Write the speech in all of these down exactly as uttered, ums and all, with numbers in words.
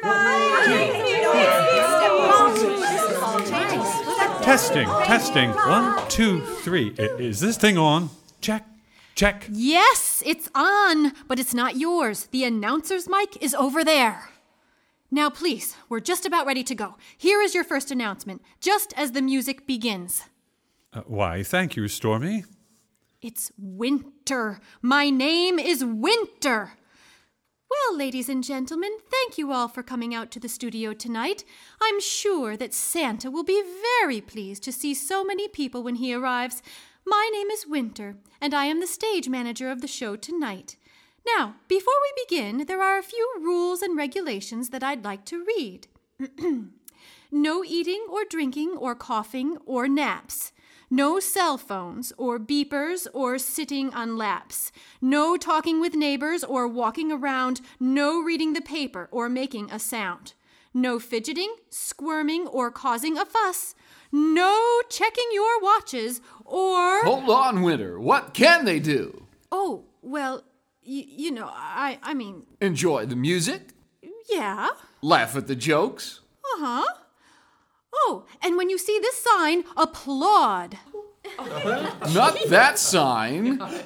Testing, testing. One, two, three. I- Is this thing on? Check, check. Yes, it's on, but it's not yours. The announcer's mic is over there. Now, please, we're just about ready to go. Here is your first announcement, just as the music begins. Uh, why, thank you, Stormy. It's winter. My name is Winter. Well, ladies and gentlemen, thank you all for coming out to the studio tonight. I'm sure that Santa will be very pleased to see so many people when he arrives. My name is Winter, and I am the stage manager of the show tonight. Now, before we begin, there are a few rules and regulations that I'd like to read. No eating or drinking or coughing or naps. No cell phones or beepers or sitting on laps. No talking with neighbors or walking around. No reading the paper or making a sound. No fidgeting, squirming, or causing a fuss. No checking your watches or... Hold on, Winter. What can they do? Oh, well, y- you know, I, I mean... Enjoy the music? Yeah. Laugh at the jokes? Uh-huh. Oh, and when you see this sign, applaud. Not that sign. Not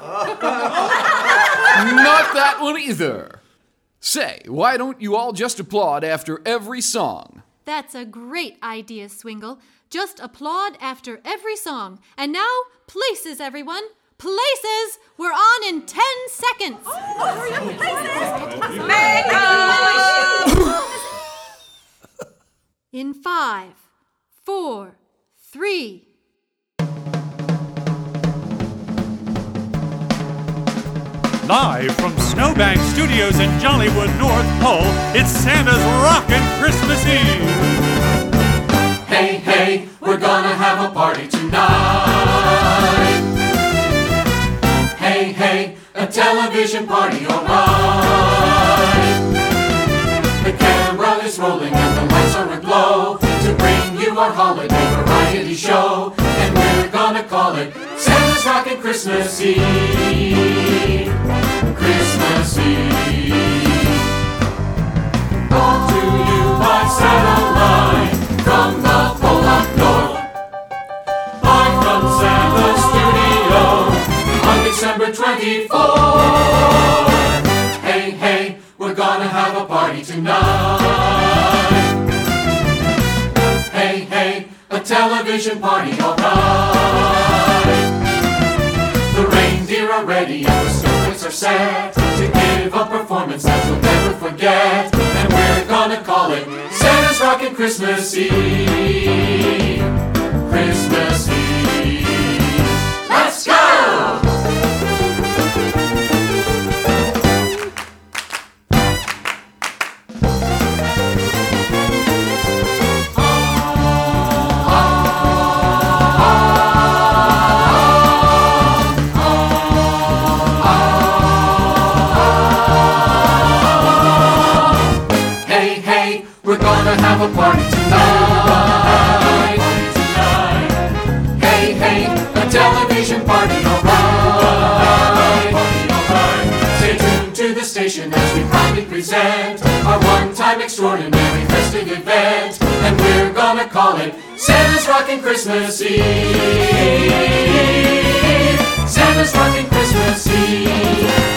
that one either. Say, why don't you all just applaud after every song? That's a great idea, Swingle. Just applaud after every song. And now, places, everyone. Places! We're on in ten seconds. Oh, hurry up, places! Makeup! In five, four, three. Live from Snowbank Studios in Jollywood, North Pole, it's Santa's Rockin' Christmas Eve. Hey, hey, we're gonna have a party tonight. Hey, hey, a television party, alright. The camera is rolling and the lights are aglow to bring you our holiday variety show. And we're gonna call it Santa's Rockin' Christmas Eve. Christmas Eve. Brought to you by satellite from the Pole up north. Live from Santa's studio on December twenty-fourth. Hey, hey, we're gonna have a party tonight. Hey, hey, a television party, alright. The reindeer are ready and the snowflakes are set to give a performance that you'll never forget. And we're gonna call it Santa's Rockin' Christmas Eve. Christmas Eve. Let's go! Have a party tonight. Hey, hey, a television party, alright. Stay tuned to the station as we proudly present our one-time extraordinary festive event. And we're gonna call it Santa's Rockin' Christmas Eve. Santa's Rockin' Christmas Eve.